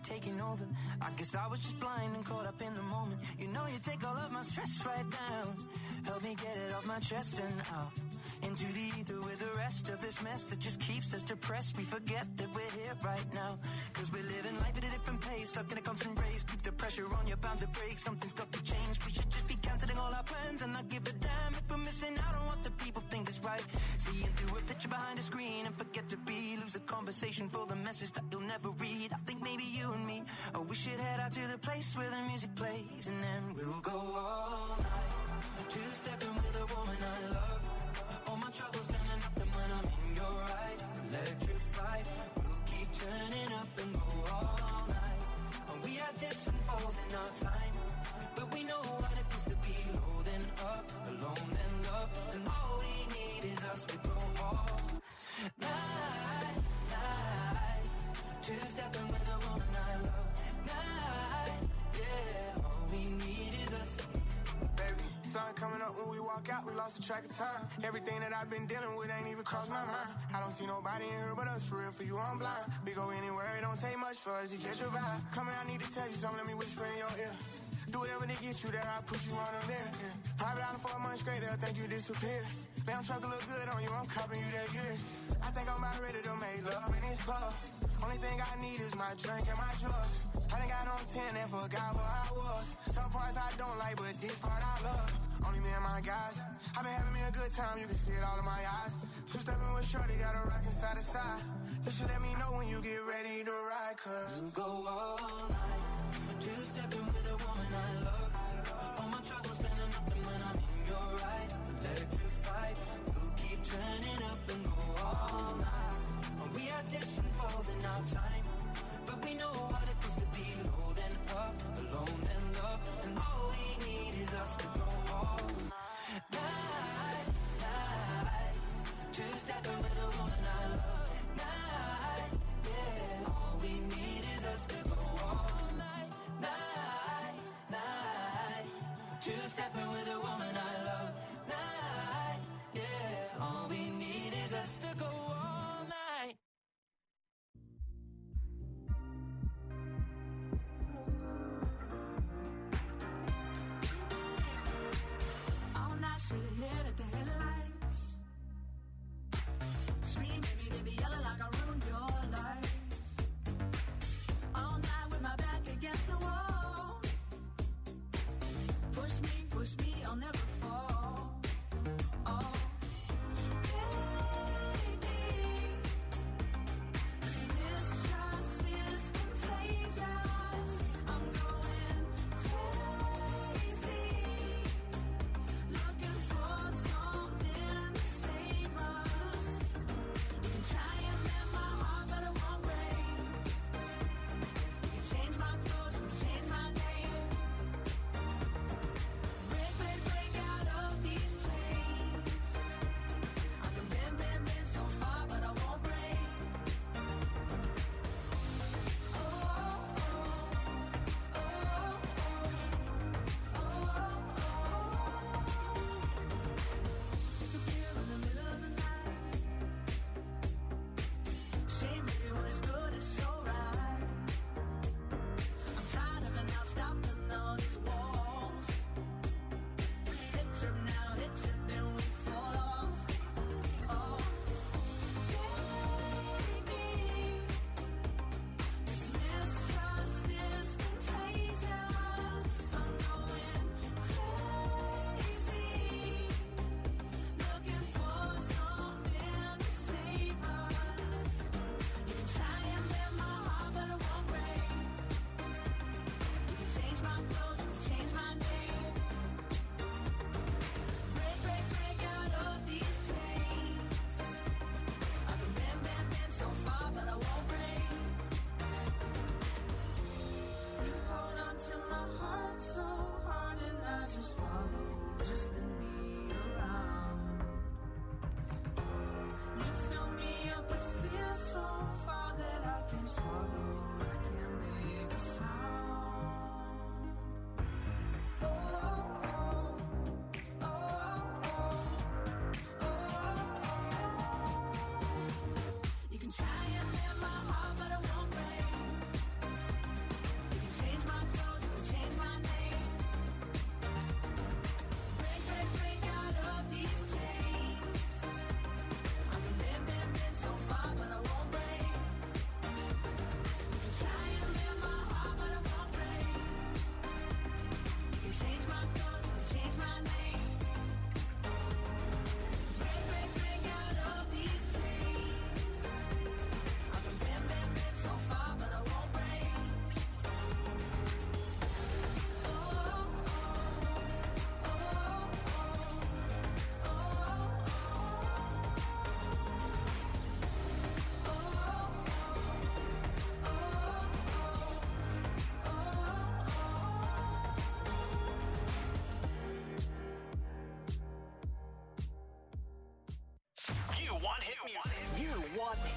taking over. I guess I was just blind and caught up in the moment. You know you take all of my stress right down. Help me get it off my chest and out into the ether with the rest of this mess that just keeps us depressed. We forget that we're here right now, cause we're living life at a different pace, stuck in a constant race. Keep the pressure on, you're bound to break. Something's got to change. We should just be cancelling all our plans and not give a damn if we're missing out on what the people think is right. Seeing through a picture behind a screen and forget to be. Lose the conversation for the message that you'll never read. I think maybe you and me, oh, we should head out to the place where the music plays, and then we'll go all night, two-stepping with a woman I love. All my troubles turning up, and when I'm in your eyes, electrified. We'll keep turning up and go all night. And we had dips and falls in our time, but we know what it feels to be low then up, alone then love. And all we need is us to go all night, night. Two-stepping with a woman I love. Night, yeah. All we need is us. Baby, sun coming up when we walk out, we lost the track of time. Everything that I've been dealing with ain't even crossed my mind. I don't see nobody in here but us, for real, for you I'm blind. We go anywhere, it don't take much for us to catch your vibe. Come here, I need to tell you something, let me whisper in your ear. Do whatever to get you there, I'll put you on a there. Yeah. Private island for a month straight, they'll think you disappeared. Damn truck look good on you, I'm copping you that years. I think I'm about ready to make love in this club. Only thing I need is my drink and my drugs. I think I on 10 and forgot where I was. Some parts I don't like, but this part I love. Only me and my guys. I've been having me a good time, you can see it all in my eyes. Two-stepping with shorty, got a rockin' side to side. You should let me know when you get ready to ride, cause we'll go all night, two-stepping with a woman I love. All my troubles standing up, and when I'm in your eyes, electrified. We'll keep turning up and go all night. And we had dips and falls in our time, but we know what it feels to be low then up, alone then love. And all we need is us to go all night, night. Two-stepping with a woman I love. Night, yeah. All we need is us to go all night, night, night. Two-stepping with a woman I love. Night, yeah. All we need is us to go all night. All night, straight ahead at the headlights, screaming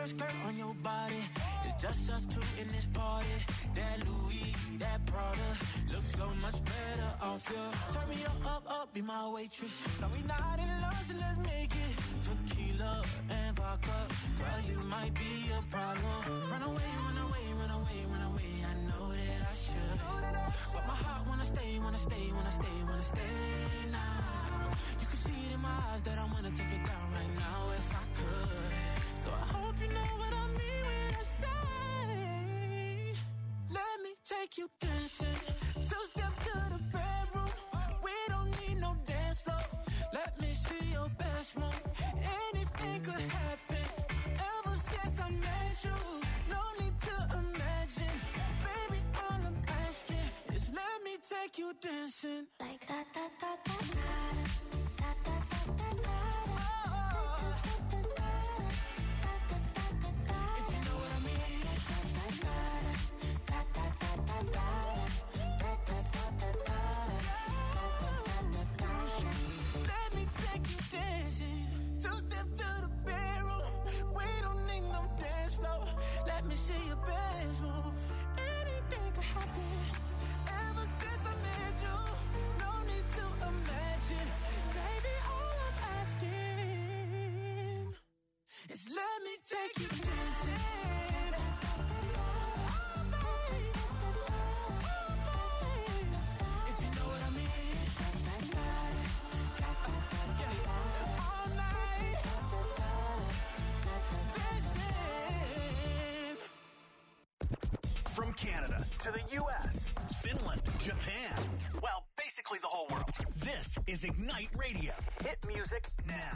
skirt on your body. It's just us two in this party. That Louis, that Prada, looks so much better off you. Turn me up, be my waitress. No, we not in love, so let's make it tequila and vodka. Girl, you might be a problem. Run away, run away, run away, run away. I know that I should, but my heart wanna stay, wanna stay, wanna stay, wanna stay now. You can see it in my eyes that I wanna take it down right now if I could. So I hope you know what I mean when I say, let me take you dancing. Two-step to the bedroom. We don't need no dance floor. Let me see your best move. Anything could happen. Ever since I met you, no need to imagine. Baby, all I'm asking is let me take you dancing. Like da da da da da da da da da. If you know what I mean. Let me take you dancing. Two-step to the bedroom. We don't need no dance floor. Let me see your best move. Anything could happen. Ever since I met you, no need to imagine. Baby, all I'm asking is let me take you dancing. If you know what I mean. All night. Dancing. From Canada to the U.S., Finland, Japan, well, basically the whole world. This is Ignite Radio. Hit music now.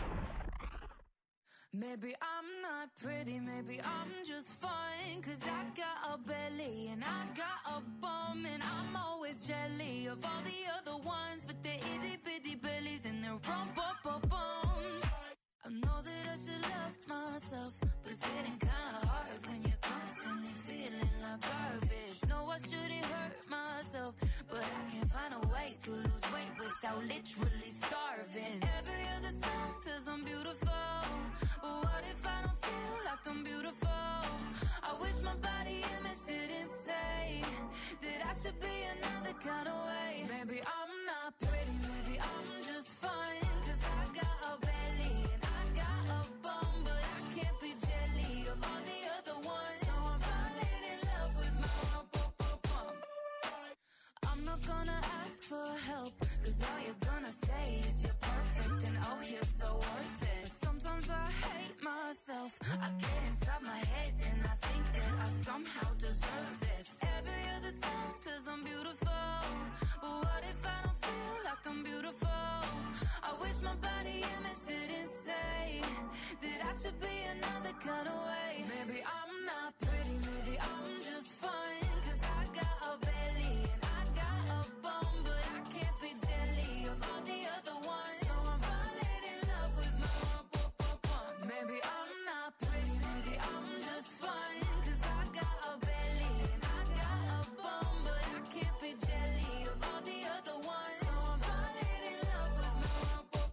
Maybe I'm not pretty, maybe I'm just fine. Cause I got a belly and I got a bum. And I'm always jelly of all the other ones. But they're itty bitty bellies and they're bums. I know that I should love myself, but it's getting kinda hard when you're constantly feeling like garbage. No, I shouldn't hurt myself, but I can't find a way to lose weight without literally starving. Every other song says I'm beautiful, but what if I don't feel like I'm beautiful? I wish my body image didn't say that I should be another kind of way. Maybe I'm not pretty, maybe I'm just fine. Cause I got a belly and I got a bum, but I can't be jelly of all the other ones. So I'm falling in love with my bum. I'm not gonna ask for help, cause all you're gonna say is you're perfect and oh you're so worth it. But sometimes I hate myself, I get inside my head and I think that I somehow deserve this. Every other song says I'm beautiful, but what if I don't feel like I'm beautiful? I wish my body image didn't say that I should be another kind of way. Maybe I'm not pretty, maybe I'm just fine. Cause I got a belly and I got a bum, but I can't be jelly of all the other ones. So I'm falling in love with my bum. Maybe I'm not pretty, maybe I'm just fine. Cause I got a belly and I got a bum, but I can't be jelly of all the other ones. So I'm falling in love with my bum.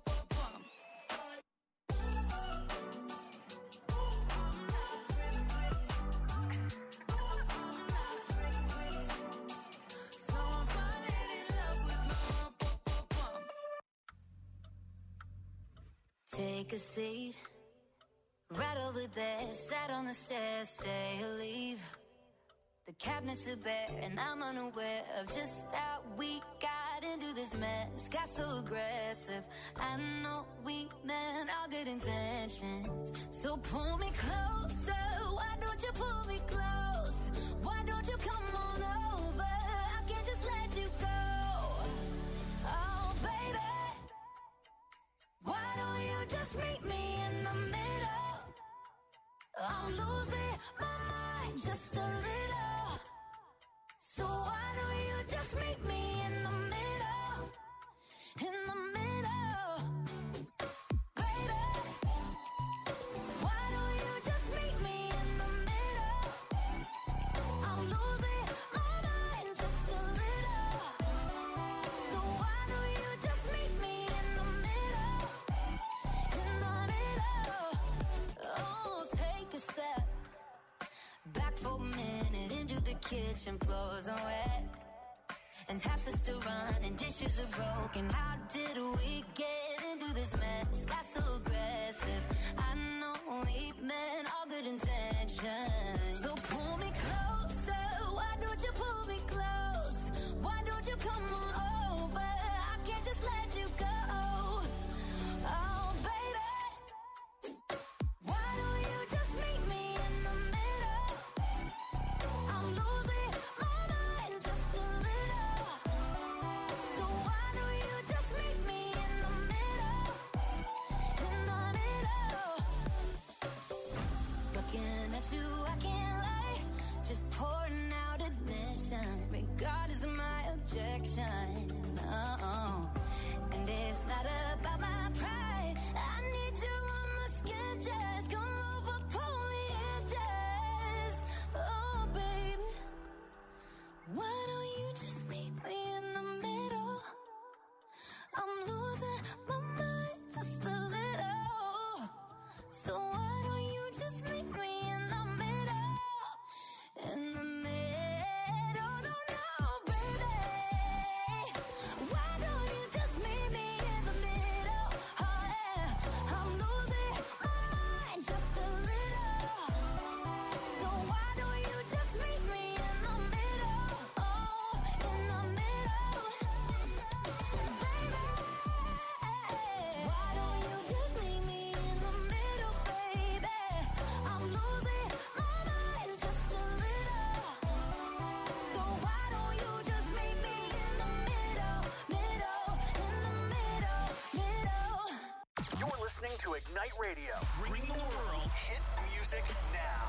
So I'm falling in love with my bum. Take a seat, right over there, sat on the stairs, stay or leave. The cabinets are bare and I'm unaware of just how we got into this mess. Got so aggressive, I know we meant all good intentions. So pull me closer, why don't you pull me close? Why don't you come on over, I can't just let you go. Oh baby, why don't you just meet me in the middle? I'm losing my mind just a little. So why don't you just meet me in the middle? In the middle. Baby, why don't you just meet me in the middle? I'm losing my mind. the kitchen floors are wet, and taps are still running, dishes are broken. How did we get into this mess? Got so aggressive. I know we meant all good intentions. So pull me closer. Why don't you pull me close? Why don't you come on over? I can't just let you go. Oh, baby. Why don't you just meet me in the middle? I'm losing my mind just a little. So why don't you just meet me in the middle? In the middle. Looking at you, I can't lie. Just pouring out admission, regardless of my objection. And it's not about my pride. I need you on my skin, just come over, pull me in, just. Oh, baby, why don't you just meet me in the middle? I'm losing my mind just a little. So why don't you just meet me in the middle? In the middle, no, baby. Why don't you just meet me in the middle? Oh, yeah. I'm losing my mind just a little. So why don't you just meet me in the middle? Oh, in the middle. Baby, why don't you just meet me in the middle, baby? I'm losing my mind just a little. So why don't you just meet me in the middle, middle, in the middle, middle. You're listening to Ignite Radio. Bring the world hit music now.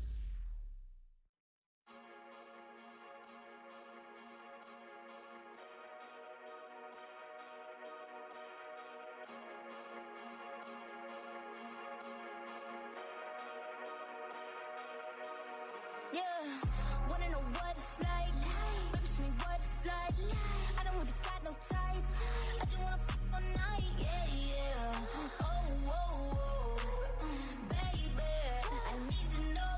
Yeah, wanna know what it's like? Baby, show me what it's like. I don't really got no tights. I just wanna f all night, yeah, yeah. Oh, oh, oh, baby, I need to know.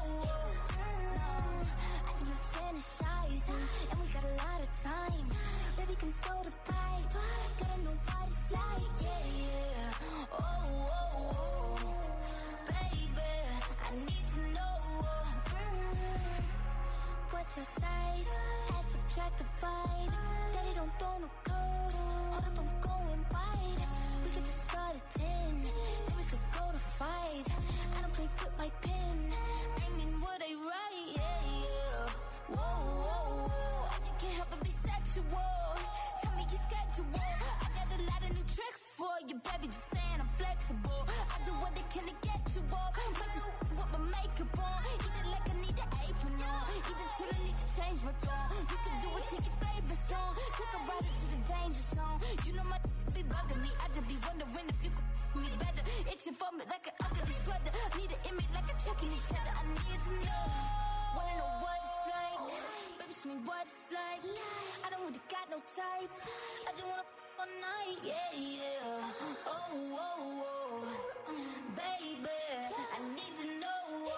I just been fantasizing, and we got a lot of time. Baby, come throw the pipe. Gotta know what it's like, yeah, yeah. Oh, oh, oh, baby, I need to know. What's your size? Add, subtract, divide. Daddy don't throw no code. Hold up, I'm going wide. We could just start at 10, then we could go to 5. I don't play with my pen. Bring in what I write, yeah, yeah. Whoa, whoa, whoa. I just can't help but be sexual. Tell me your schedule. I got a lot of new tricks for you, baby. Just saying I'm flexible. I do what they can to get you off. Might just with my makeup on. Eat it like I need an apron on. Either till I need to change my tone. You can do it, take your favorite song. Take a ride into the danger zone. You know my be bugging me. I just be wondering if you could me better. Itching for me like an ugly sweater. Need an image like a checking each other. I need to know. Wanna know what it's like? Baby, show me what it's like. I don't really got no tights. I just wanna all night, yeah, yeah. Oh, oh, oh, baby, I need to know.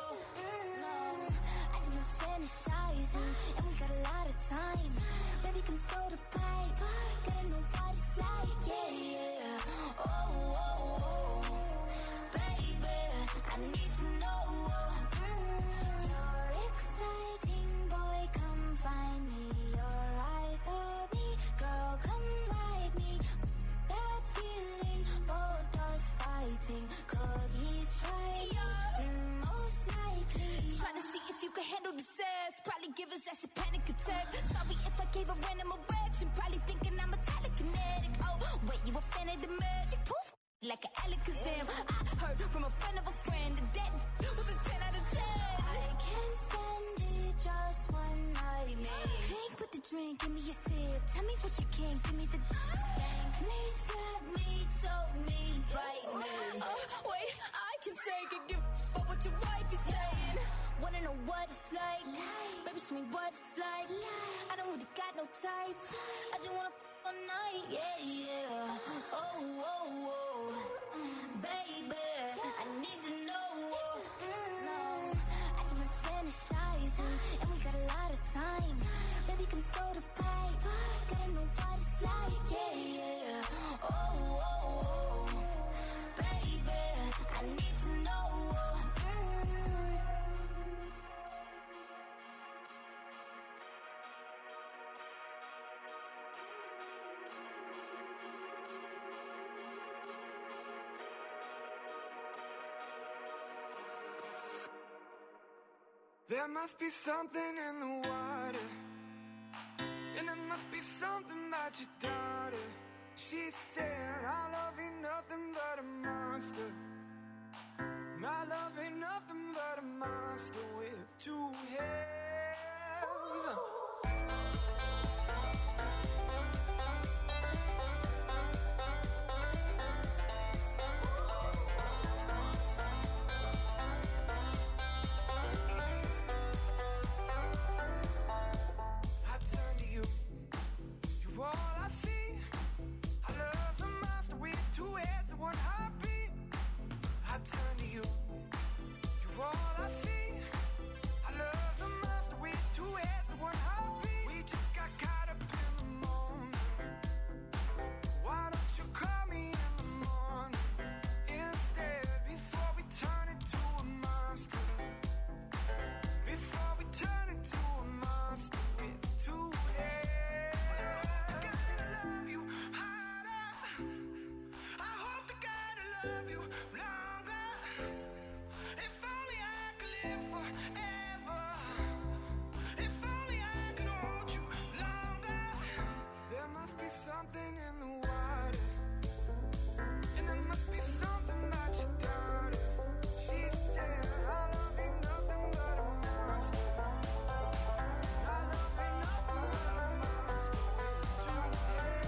I just been fantasizing, and we got a lot of time. Baby, come throw the pipe. Gotta know what it's like, yeah, yeah. Oh, oh, oh, baby, I need to know. You're exciting, boy, come find me. Your eyes on me, girl, come ride me. That feeling, both us fighting. Could he try you? Most likely. Trying to see if you can handle the sass. Probably give us that's a panic attack. Sorry if I gave a random erection. Probably thinking I'm a telekinetic. Oh, wait, you a fan of the magic? Poof, like an Alakazam. I heard from a friend of a friend that was a 10 out of 10. I can't stand it, just one night, man. Drink with the drink, give me a sip. Tell me what you can, give me the spank me, slap me, choke me, bite me. Wait, I can take it, give up what your wife is saying. Wanna know what it's like? Baby, show me what it's like. I don't really got no tights. I just wanna all night, yeah, yeah. Oh, oh, oh, baby, I need to know. I just been fantasizing, and we got a lot of time. looking for the pipe. Gotta know what it's like, yeah, yeah. Oh, oh, oh, baby, I need to know. There must be something in the water, and there must be something about your daughter. She said, our love ain't nothing but a monster. My love ain't nothing but a monster with two heads. Turn to you, you're all I see. I love the monster with two heads and one heartbeat. We just got caught up in the moment. Why don't you call me in the morning instead, before we turn into a monster? Before we turn into a monster with two heads. I gotta love you harder. I hope to God I love you longer. If only I could live forever. If only I could hold you longer. There must be something in the water, and there must be something about your daughter. She said, our love ain't nothing but a monster. Our love ain't nothing but a monster with two heads.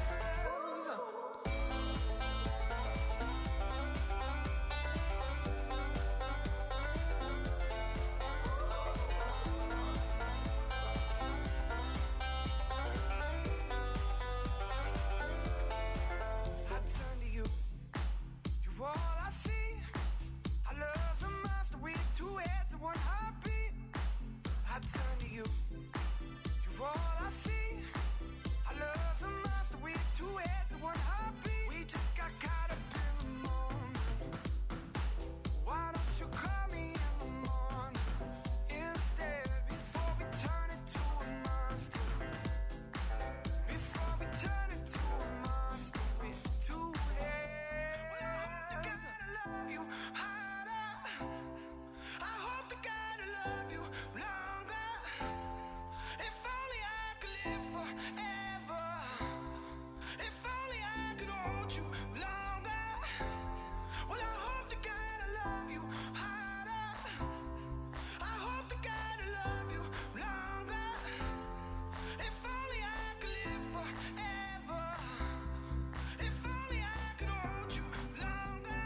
I turn to you, you're all I see. I love the monster with two heads and one heartbeat. I turn to you, you're all I see. I love the monster with two heads and one heartbeat. We just got caught up in the moment. Why don't you call me in the morning instead, before we turn into a monster? Before we turn into a monster with two heads. Well, I hope to God I love you harder. I hope to God I love you longer. If only I could live forever. If only I could hold you longer. Well, I hope to God I love you harder. I hope to God I love you longer. If only I could live forever. If only I could hold you longer.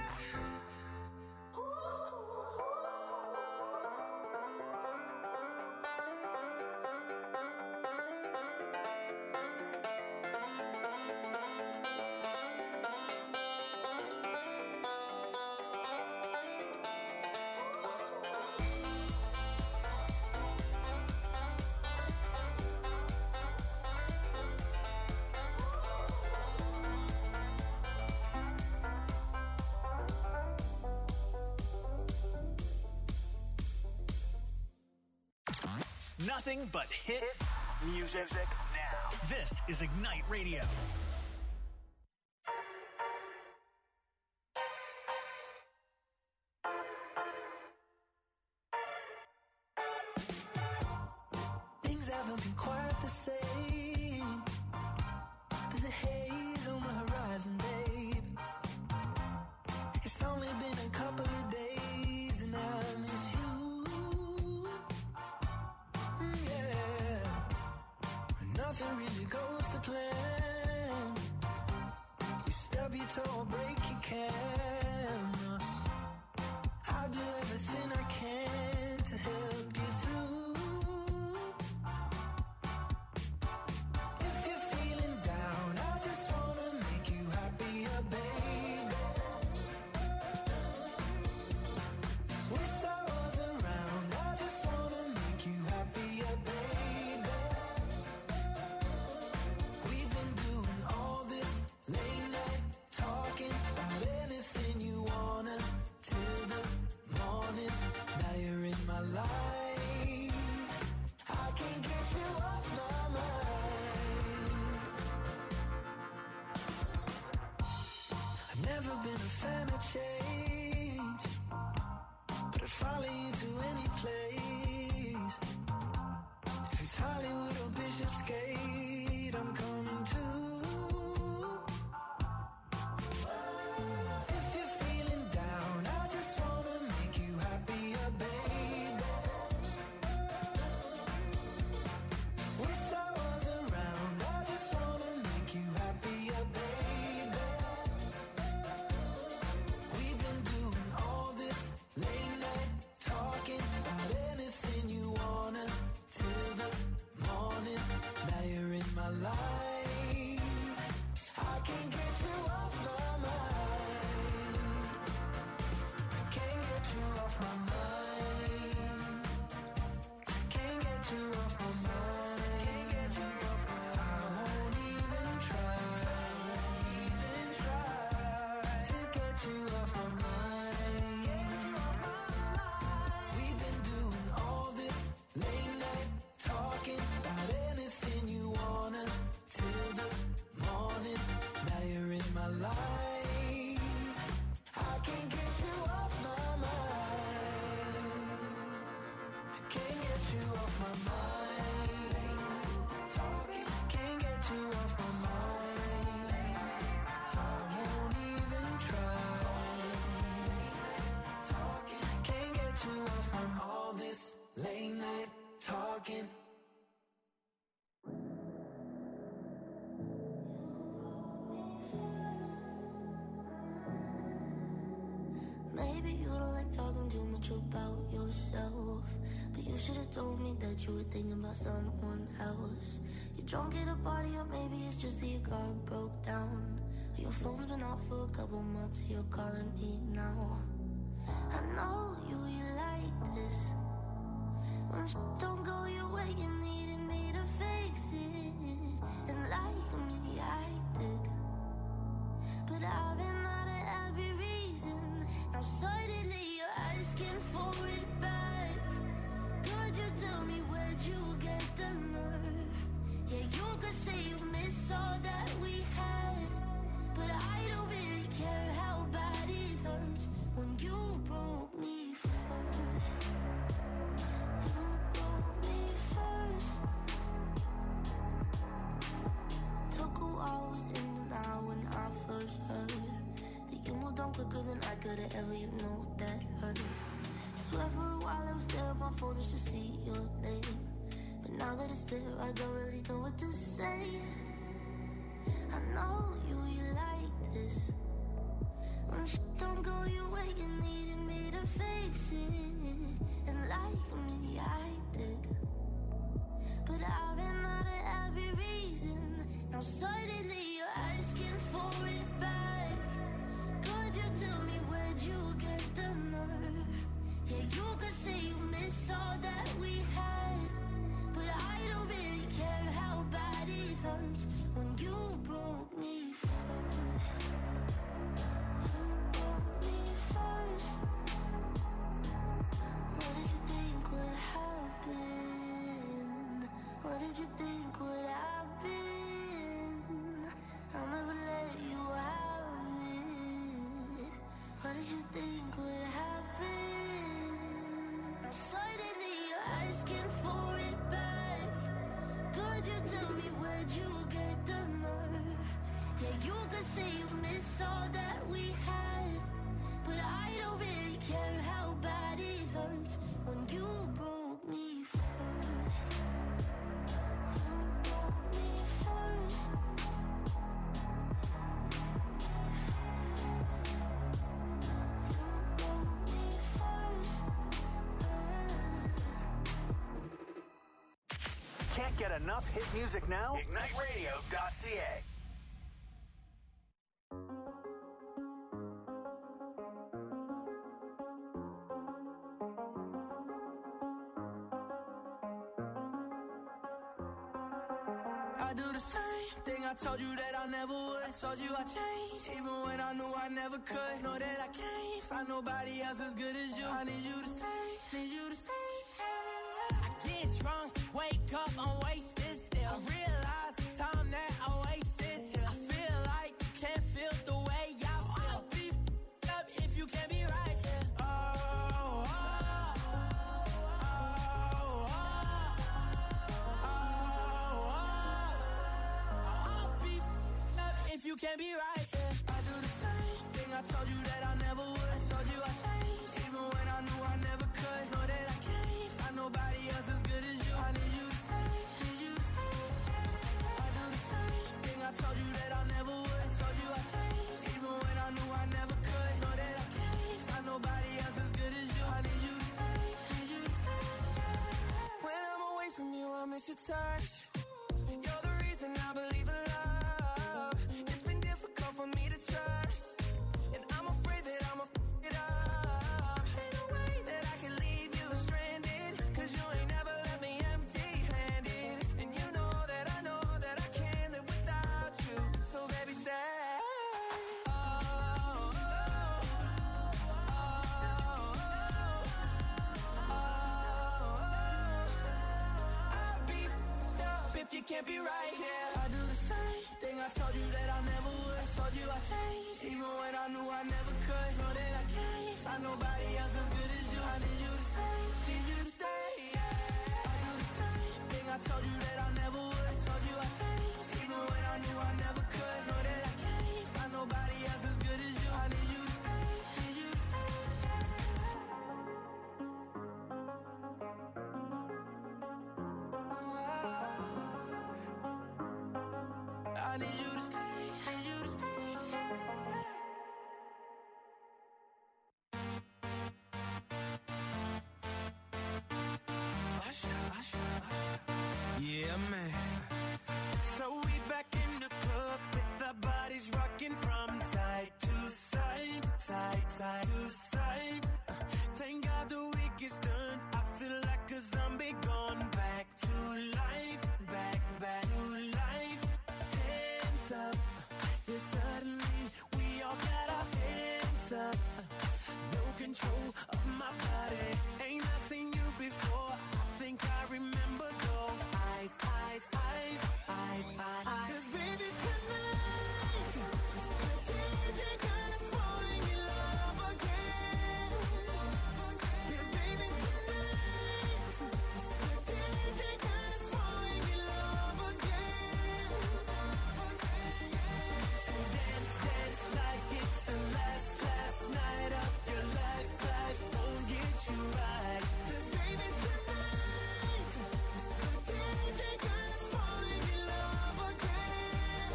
Nothing but hit music now. This is Ignite Radio. Things haven't been quite the same. There's a haze on the horizon, babe. It's only been a couple of days and I miss you. Yeah. Nothing really goes to plan. You stub your toe or break your camera. I'll do everything I can to help you through. If you're feeling down, I just wanna make you happier, baby. With sorrows around, I just wanna make you happier, baby. never been a fan of change, but I'd follow you to any place. If it's Hollywood or Bishopsgate, I'm coming too. If you're feeling down, I just wanna make you happier, baby. Wish I was around, I just wanna make you happier, baby. We've been doing all this late night talking about anything you wanna till the morning. Now you're in my life, I can't get you off my mind. Can't get you off my mind. Can't get you off my mind. Can't get you off my mind. I won't even try to get you off my mind. Get you off my mind. We've been doing all this late night talking about anything you wanna till the morning. Now you're in my life, I can't get you off my mind. Can't get you off my mind. Talking, can't get you off my mind. Talking, won't even try. Talking, can't get you off from all this late night talking. Maybe you don't like talking too much about yourself, but you should have told me that you were thinking about someone else. You're drunk at a party, or maybe it's just that your car broke down, or your phone's been off for a couple months, you're calling me now. I know you like this. When don't go your way, you needed me to fix it, and like me, I did. But I've been out of every reason. Now suddenly you're asking for it back. Could you tell me where'd you get the nerve? Yeah, you could say you miss all that we had, but I don't really care how bad it hurts when you broke me first. You broke me first. Took a while, was in denial when I first heard that you moved on quicker than I could have ever, you know that hurt. Swear for a while I was there on my phone just to see your name, but now that it's there I don't really know what to say. I know you like this. When don't go your way, you needed me to fix it, and like me, I did. But I've been out of every reason. Now suddenly you're asking for it back. Could you tell me where'd you get the nerve? Yeah, you could say you miss all that we had, but I don't really care how bad it hurts when you broke me first. You broke me first. What did you think would happen? What did you think would happen? I'll never let you have it. What did you think would happen? Now suddenly you're asking for it back. Could you tell me where'd you get the nerve? Yeah, you could say you miss all that we had, but I don't really care how bad it hurts when you broke me first. You broke me first. You broke me first. Can't get enough hit music now? IgniteRadio.ca. I do the same thing I told you that I never would. I told you I changed, even when I knew I never could. Know that I can't find nobody else as good as you. I need you to stay, need you to stay. I get drunk, wake up, I'm wasted still. I realize the time that I wasted here. I feel like you can't feel the way I feel. can't be right, yeah. I do the same thing I told you that I never would. I told you I changed, even when I knew I never could. Know that I can't find nobody else as good as you. I need you to stay, need you to stay. I do the same thing I told you that I never would. I told you I changed, even when I knew I never could. Know that I can't find nobody else as good as you. I need you to stay, need you to stay. When I'm away from you, I miss your touch. You're the reason I believe in love. It's been difficult for me to trust, and I'm afraid that I'ma f*** it up. Ain't no way that I can leave you stranded, 'cause you ain't never left me empty-handed. And you know that I can't live without you. So baby, stay. If you can't be right here, I do the same thing I told you that I never would. I told you I changed, even when I knew I never could. Know that I can't find nobody else as good as you. I need you to stay, need you to stay, yeah. I do the same thing I told you that I never would. I told you I changed, even when I knew I never could. Know that I can't find nobody else as good as you. I need you to stay, need you to stay. I need you to stay, need you to stay. Yeah, man. So we back in the club with our bodies rocking from side to side, side to side. Thank God the week is done. I feel like a zombie gone back to life, back to life. Hands up, yeah, suddenly we all got our hands up. No control of my body. Ain't I seen you before? I think I remember those eyes. 'Cause baby, tonight the DJ got us falling in love again. Yeah, baby, tonight the DJ got us falling in love again. So dance like it's the last night of your life. Life won't get you right. 'Cause baby, tonight the DJ got us falling in love again.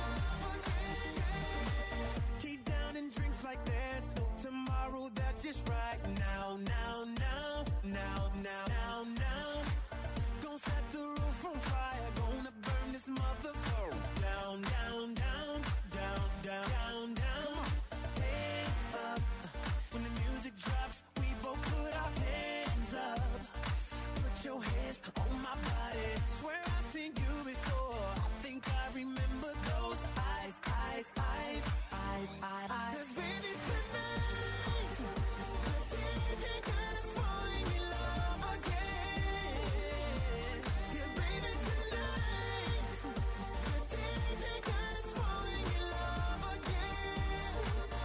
Keep downing drinks like there's no tomorrow. That's just right now. Gonna set the roof on fire. Gonna burn this motherfucker down. Hands up. When the music drops, we both put our hands up. Put your hands on my body. Swear I've seen you before. I think I remember those eyes. 'Cause baby, tonight the DJ got us falling in love again. Yeah, baby, tonight the DJ got us falling in love again.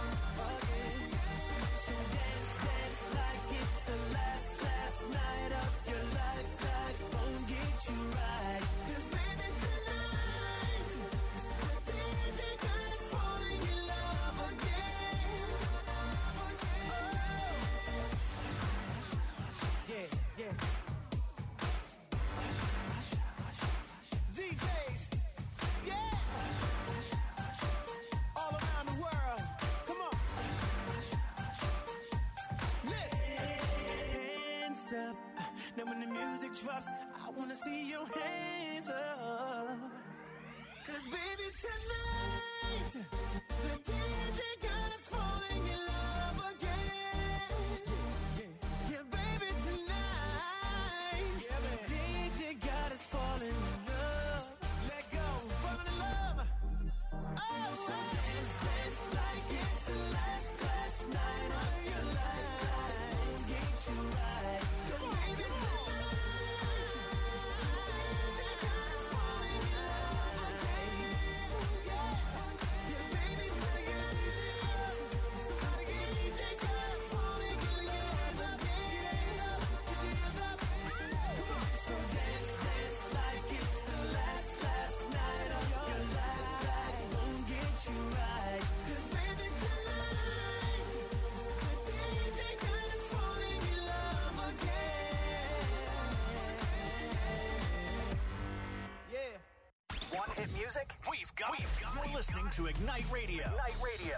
So dance like it's the last night of your life. Life won't get you right. 'Cause baby, tonight the DJ got us falling in love again. Yeah. DJs, yeah. All around the world, come on. Listen. Hands up. Now when the music drops, I wanna see your hands up. 'Cause baby, tonight the DJ got us falling in love again. Yeah, baby, tonight the DJ got us falling in love. Let go, falling in love. Oh, so dance like it's the last night of your life. Get you right. 'Cause baby, tonight the DJ got us falling in love again. Yeah, baby, music? We've got it. You're listening to Ignite Radio. Ignite Radio.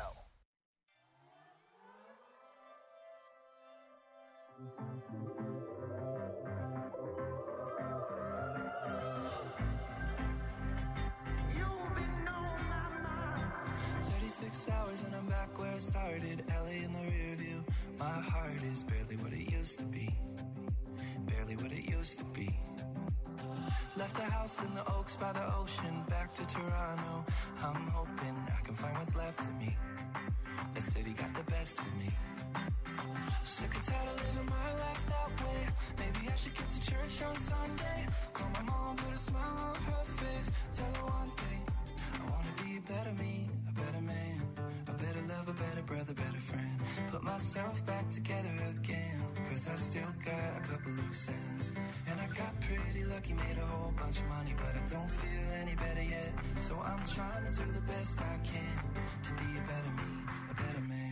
36 hours and I'm back where I started. LA in the rear view. My heart is barely what it used to be. Barely what it used to be. Left the house in the Oaks by the ocean. Back to Toronto. I'm hoping I can find what's left of me. That city got the best of me. Sick and tired of living my life that way. Maybe I should get to church on Sunday. Call my mom, put a smile on her face. Tell her one thing, I wanna be a better me, a better man, a better love, a better brother, better friend. Put myself back together again, cause I still got a couple loose ends. And I got pretty lucky, made a whole bunch of money, but I don't feel any better yet. So I'm trying to do the best I can to be a better me, a better man.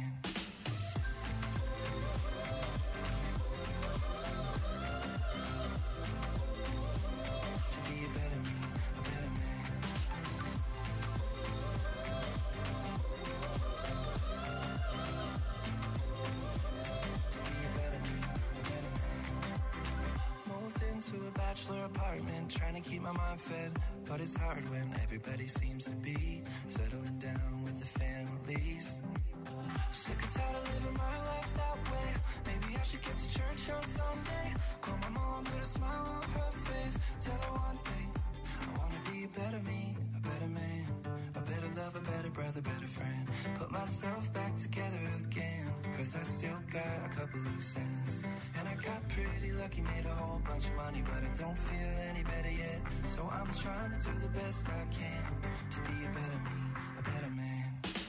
Apartment, trying to keep my mind fed, but it's hard when everybody seems to be settling down with the families. Sick and tired of living my life that way. Maybe I should get to church on Sunday. Call my mom, put a smile on her face. Tell her one thing, I wanna be a better me, a better man, a better love, a better brother, better friend. Put myself back together again, cause I still got a couple loose ends. And I got pretty lucky, made a whole bunch of money, but I don't feel any better yet. So I'm trying to do the best I can to be a better me, a better man.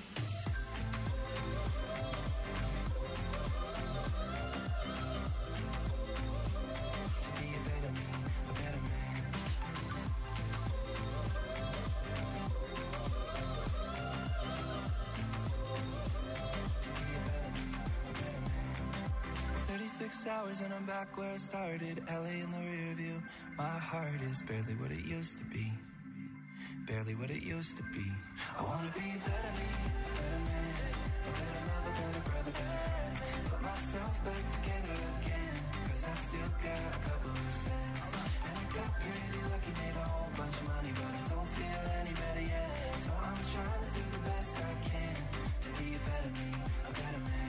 Hours and I'm back where I started. LA in the rear view. My heart is barely what it used to be. Barely what it used to be. I wanna be a better me, a better man, a better love, a better brother, better friend. Put myself back together again, cause I still got a couple loose ends. And I got pretty lucky, made a whole bunch of money, but I don't feel any better yet. So I'm trying to do the best I can to be a better me, a better man.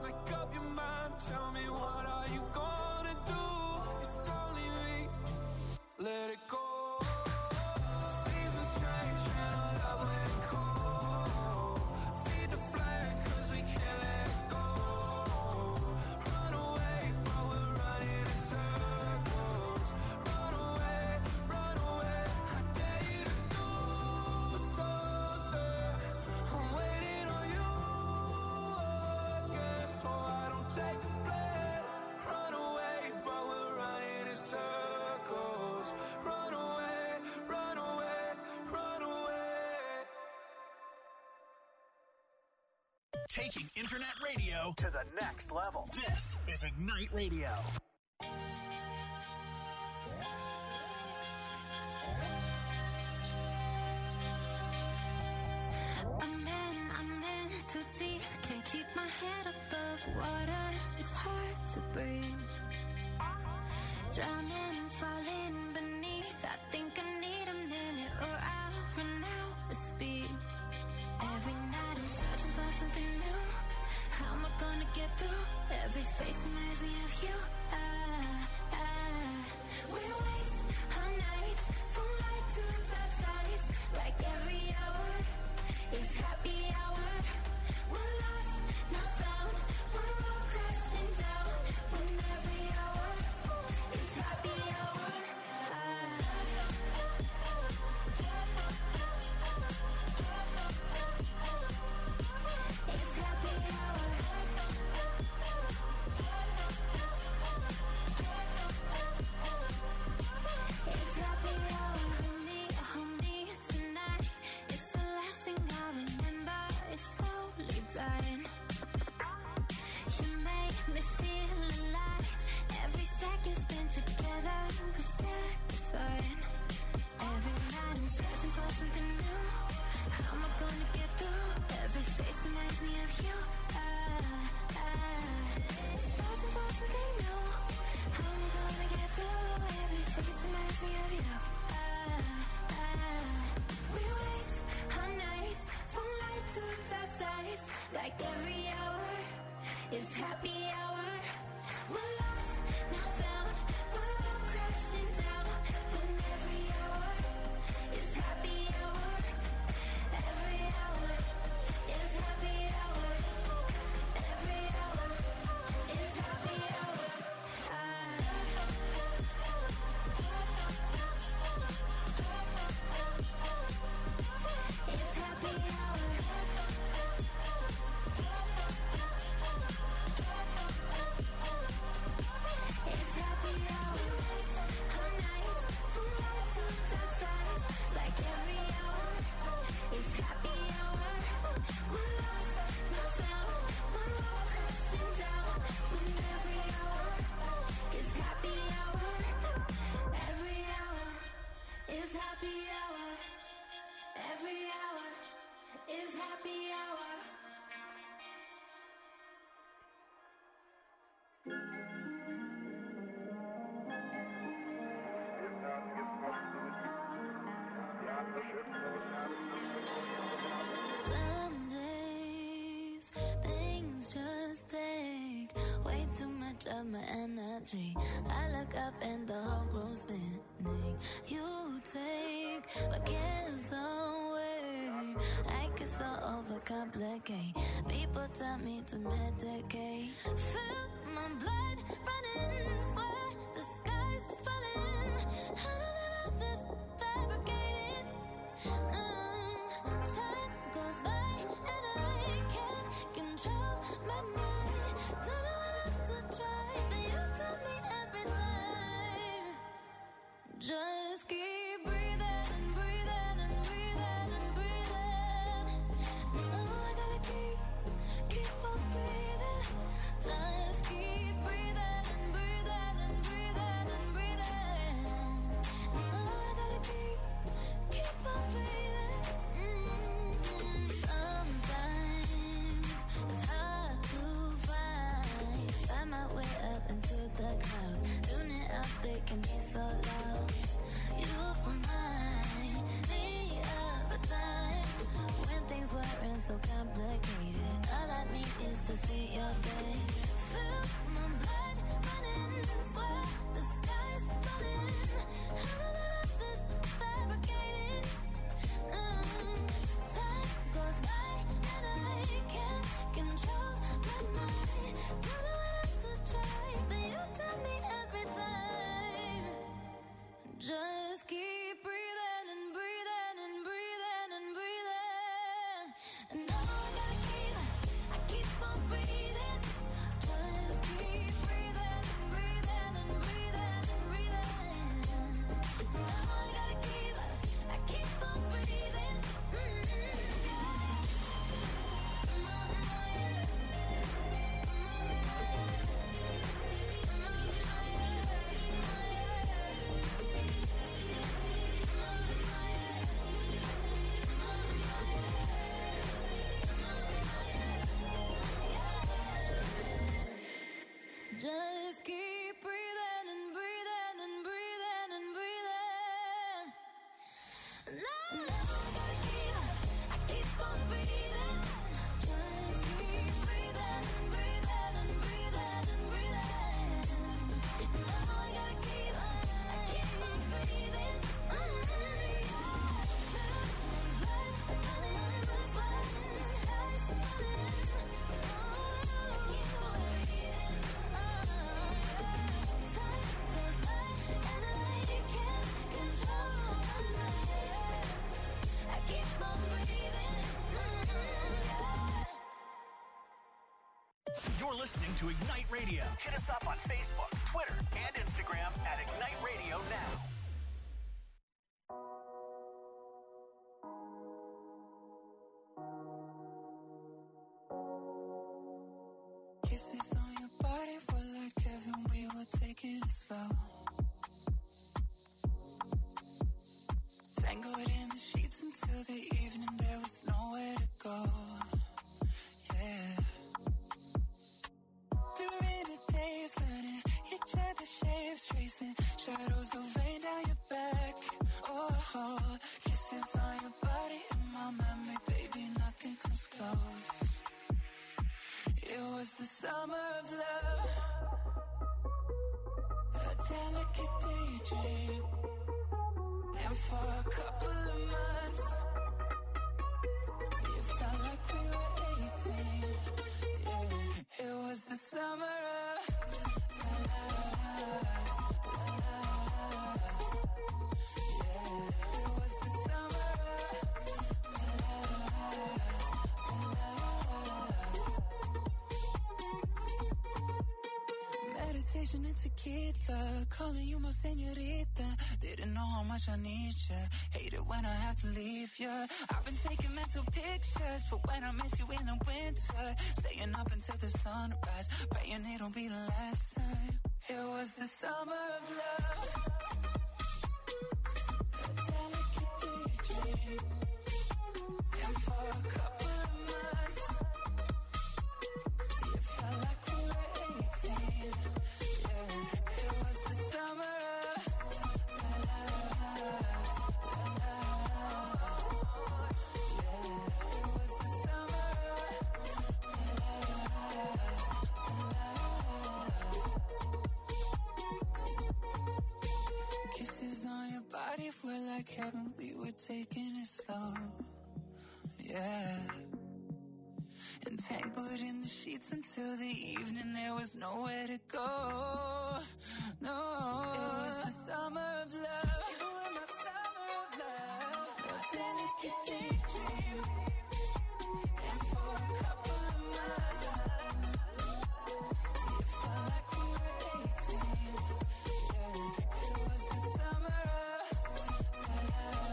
make up your mind. Tell me, what are you gonna do? It's only me. Let it go. Seasons change and our love let go. Feed the flame 'cause we can't let it go. Run away, but we're running in circles. Run away, I dare you to do something. I'm waiting on you again, so I don't take the blame. Run away, but we're running in circles. Run away, run away, run away. Taking internet radio to the next level. This is Ignite Radio. I'm in too deep. Can't keep my head above water. It's hard to breathe. Drowning, falling beneath. I think I need a minute or I'll run out of speed. Every night I'm searching for something new. How am I gonna get through? Every face reminds me of you. We waste our nights from light to dark sides. Like every hour is happy hour. We're lost, not found. We're all crashing down. When every hour is happy hour. It's happy hour. It's happy hour. Hold me tonight. It's the last thing I remember. It's slowly dying. You make me feel alive. Every second spent together was satisfying. Every night I'm searching for something new. How am I gonna get through? Every face reminds me of you. Searching for something new. How am I gonna get through? Every face reminds me of you. We waste our nights from light to dark sides. Like every hour is happy hour. We're lost, now found. We're all crashing down. When every hour is happy hour. Every hour is happy hour. Every hour is happy hour. It's happy hour. It's happy hour. Our nights from light to dark sides. Like every hour is happy hour. We're lost, not found. We're all crashing down. When every hour is happy hour. Every hour is happy hour. Every hour is happy hour. Some days things just take way too much of my energy. I look up and the whole room's spinning. You take my cares away. I get so overcomplicate. People tell me to medicate. Feel my blood running, swear the sky's falling. I don't know this fabricated. Time goes by and I can't control my mind. Don't know what else to try, but you tell me every time. Just keep breathing and breathing and breathing and breathing. No, I gotta keep on breathing. Just keep breathing and breathing and breathing. You're listening to Ignite Radio. Hit us up on Facebook, Twitter, and Instagram at Ignite Radio Now. Kisses on your body were like heaven, we were taking it slow. Tangled in the sheets until the evening, there was nowhere to go. Yeah. During the days, learning each other's shapes, tracing shadows of rain down your back. Oh, kisses on your body in my memory, baby, nothing comes close. It was the summer of love, a delicate daydream, and for a couple of months, it felt like we were 18. Yeah, it was the summer of yeah, it was the summer meditation and tequila, calling you my señorita. Didn't know how much I need ya. Hate it when I have to leave ya. I've been taking mental pictures for when I miss you in the winter. Staying up until the sunrise, praying it don't be the last time. It was the summer of love, a delicate daydream, and for a couple of months, it felt like we were 18. Yeah, it was the summer of kisses on your body were like heaven, we were taking it slow. Yeah. Entangled in the sheets until the evening, there was nowhere to go. No, it was the summer of love. You were my summer of love, a delicate daydream, and for a couple of months, it felt like we were 18. Yeah, it was the summer of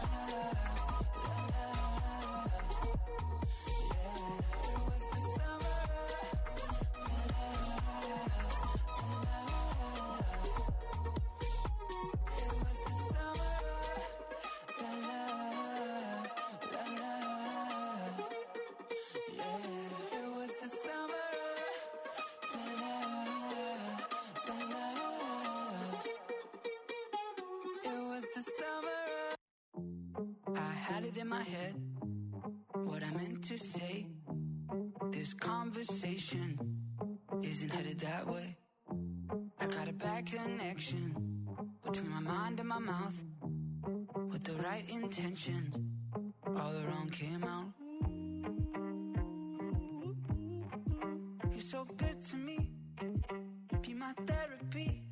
in my head what I meant to say. This conversation isn't headed that way. I got a bad connection between my mind and my mouth. With the right intentions, all the wrong came out. You're so good to me, be my therapy.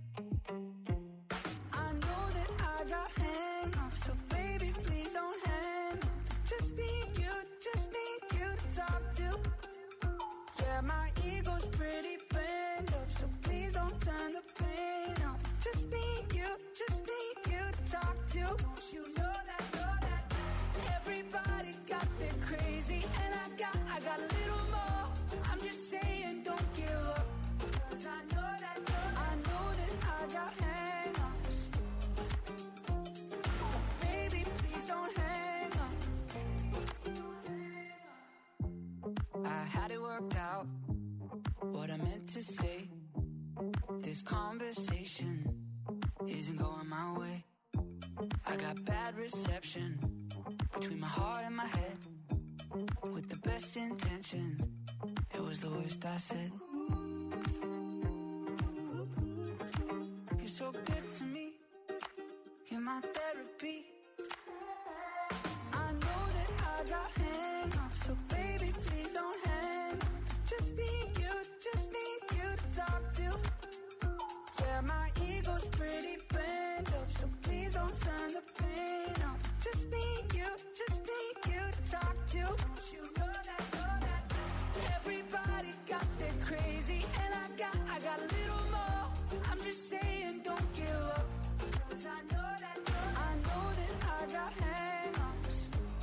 I know that I got hang-ups, so baby, please don't hang up. Just need you to talk to. Yeah, my ego's pretty bent up, so please don't turn the pain up. Just need you to talk to. Don't you know that everybody got their crazy, and I got a little more. I'm just saying, don't give up, 'cause I know that I got hang-ups. But baby, please don't hang up. I had it worked out, what I meant to say. This conversation isn't going my way. I got bad reception between my heart and my head. With the best intentions, it was the worst I said. You're so good to me, you're my therapy. I know that I got hang-ups, so baby, please don't hang up. Just need you to talk to. Yeah, my ego's pretty bent up, so please don't turn the pain up. Just need you to talk to. Don't you know that, everybody got their crazy, and I got a little more. I'm just saying, don't give up, 'cause I know that I got hang-ups.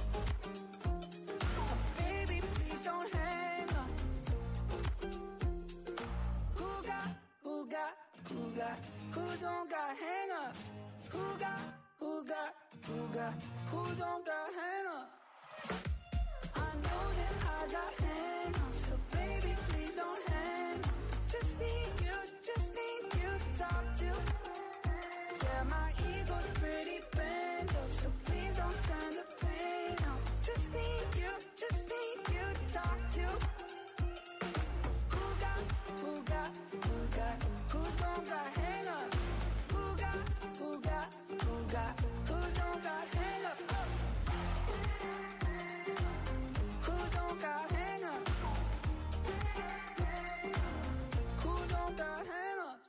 Baby, please don't hang up. Who don't got hang-ups? Who don't got hang-ups? I know that I got hang-ups, so baby, please don't hang up. Just need you to talk to. Yeah, my ego's pretty bent up, so please don't turn the pain up. Just need you to talk to. Who don't got hang-ups? Who don't got hang-ups? Who don't got hang-ups? Who don't got hang-ups?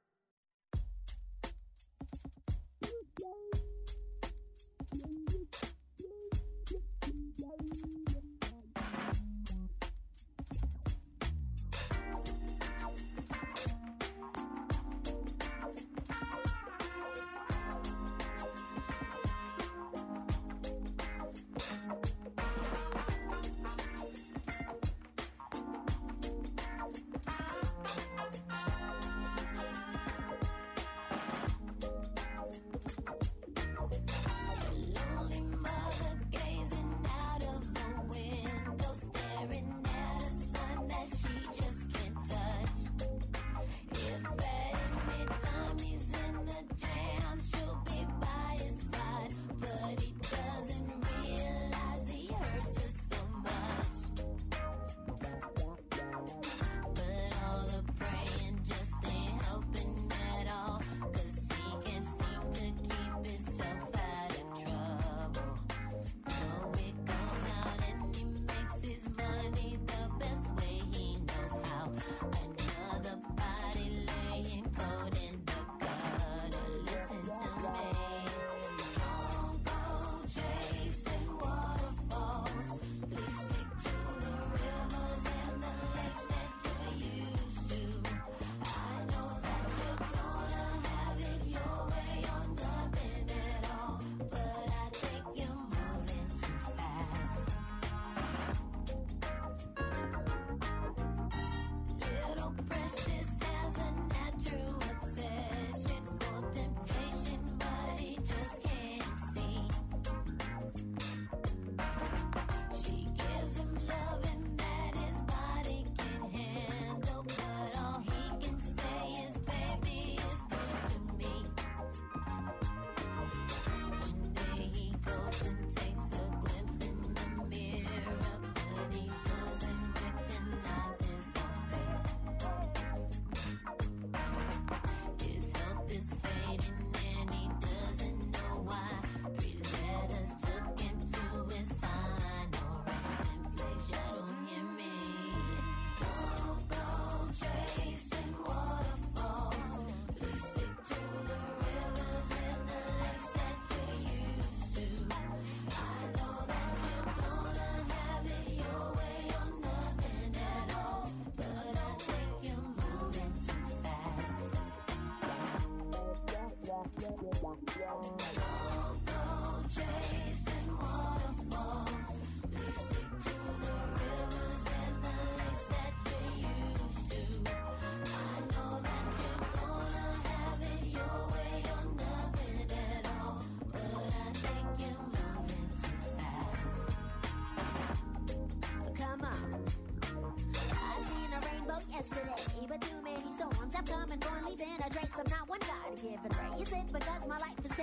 yesterday, but too many storms have come and gone, leaving a trace. I'm not one guy to give it away. Is it because my life is 10 shades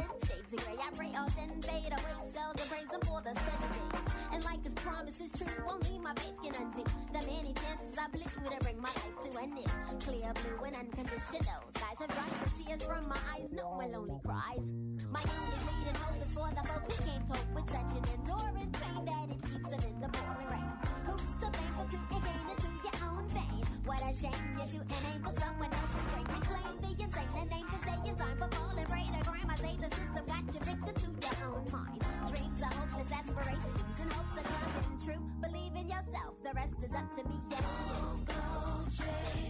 disagree. I pray all sin fade away, seldom praise him for the 7 days. And like his promise is true, only my faith can undo the many chances I blew to bring my life to an end. Clear blue and unconditional skies have dried the tears from my eyes. No one lonely cries. My only leading hope is for the folk who can't cope with such an enduring pain that it keeps them in the pouring rain. Who's to blame for to gain into your own vein? What a shame you shoot and aim for someone else's brain. You claim the insane and aim to stay in time for falling prey to crime. I say the system got you victim to your own mind. Dreams are hopeless aspirations and hopes are coming true. Believe in yourself, the rest is up to me. Yeah. Don't go chase